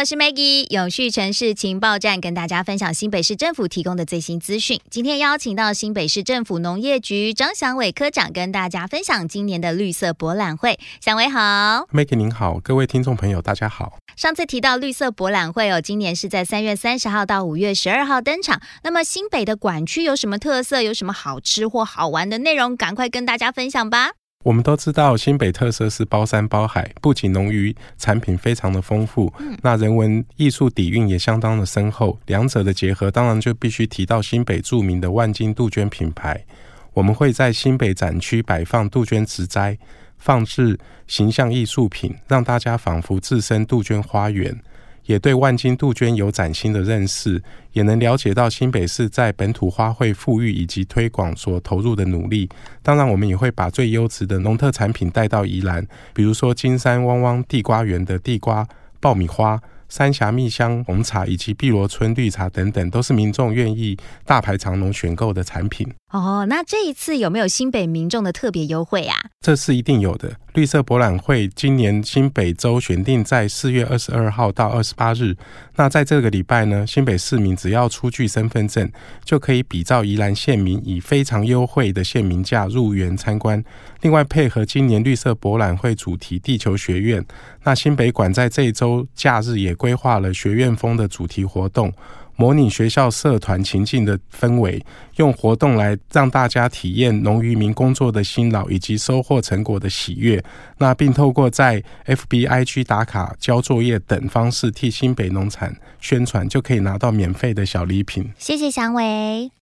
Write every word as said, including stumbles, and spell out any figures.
我是 Maggie， 永续城市情报站跟大家分享新北市政府提供的最新资讯。今天邀请到新北市政府农业局张祥伟科长跟大家分享今年的绿色博览会。祥伟好。 Maggie 您好，各位听众朋友大家好。 上次提到绿色博览会哦，今年是在三月三十号到五月十二号登场。那么新北的管区有什么特色，有什么好吃或好玩的内容，赶快跟大家分享吧。 我们都知道新北特色是包山包海，不仅农渔产品非常的丰富、嗯、那人文艺术底蕴也相当的深厚，两者的结合当然就必须提到新北著名的万金杜鹃品牌。我们会在新北展区摆放杜鹃植栽，放置形象艺术品，让大家仿佛置身杜鹃花园，也对万金杜鹃有崭新的认识，也能了解到新北市在本土花卉富裕以及推广所投入的努力。当然我们也会把最优质的农特产品带到宜兰，比如说金山汪汪地瓜园的地瓜、爆米花、三峡蜜香红茶以及碧螺春绿茶等等，都是民众愿意大排长龙选购的产品。 哦，那这一次有没有新北民众的特别优惠啊？ 这是一定有的。绿色博览会今年新北州选定在四月二十二号到二十八日，那在这个礼拜呢，新北市民只要出具身份证，就可以比照宜兰县民以非常优惠的县民价入园参观。另外配合今年绿色博览会主题地球学院，那新北馆在这一周假日也规划了学院风的主题活动，模拟学校社团情境的氛围，用活动来让大家体验农渔民工作的辛劳以及收获成果的喜悦，那并透过在 F B I G 打卡、交作业等方式替新北农产宣传，就可以拿到免费的小礼品。 谢谢祥伟。